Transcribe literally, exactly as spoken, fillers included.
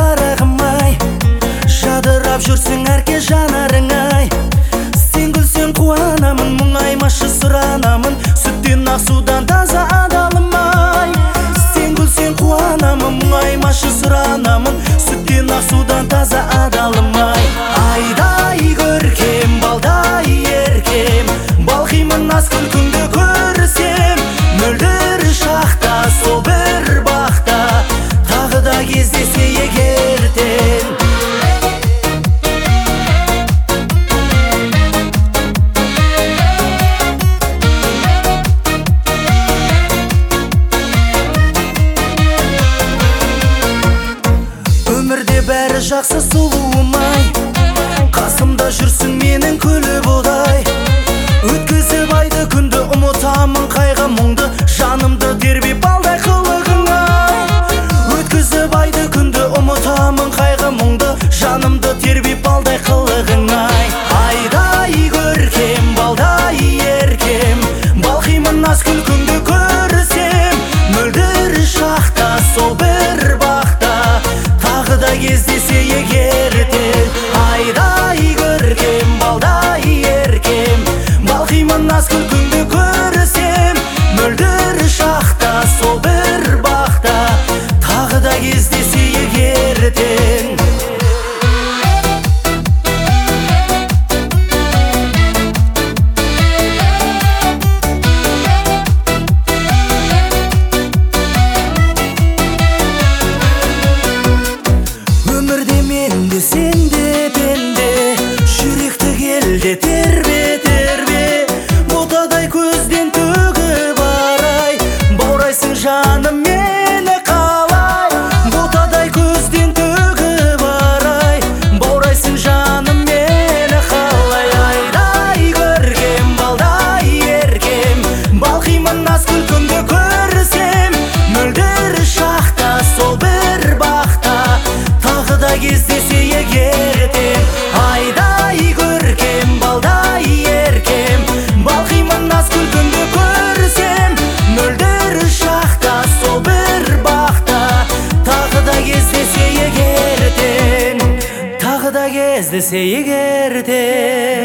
қарағым-ай, жадырап жүрсің әрке жанарың-ай. Сен күлсең қуанамын, мұңаймашы сұранамын, сүттен ақ судан таза адалым-ай. Сен күлсең қуанамын, мұңаймашы сұранамын, сүттен ақ судан таза адалым-ай. Айдай көркем, балдай еркем, балқимын аз күлкіңді көрсем. Мөлдір шақта, сол бір бақта, тағы да кездесе егертен. Өмірде бәрі жақсы сұлуым-ай, қасымда жүрсің менің күліп одай. Өткізіп айды күнді ұмытамын қайғы мұңды, жанымды тербеп балдай қылығың-ай. Өткізіп айды күнді ұмытамын қайғы мұңды, жанымды тербеп балдай қылығың-ай. Айдай көркем, балдай еркем, балқимын аз күлкіңді көрсем. Мөлдір шақта, сол бір бақта, тағы да кездесе егертен. Айдай көркем, балдай еркем, балқимын аз күлкіңді көрсем. Мөлдір шақта, сол бір бақта, тағы да кездесе егертен. Өмірде менде сенде пенде, жүректі келде тербе тербе. Ботадай көзден төгіп арай, баурайсың жаным мені қалай. Ботадай көзден төгіп арай, баурайсың жаным мені қалай. Айдай көркем, балдай еркем, балқимын аз күлкіңді көрсем. Мөлдір шақта, сол бір бақта, тағы да кездесе егертен. Айдай көркем, балдай еркем, балқимын аз күлкіңді көрсем. Мөлдір шақта, сол бір бақта, тағы да кездесе егертен. Тағы да кездесе егертен.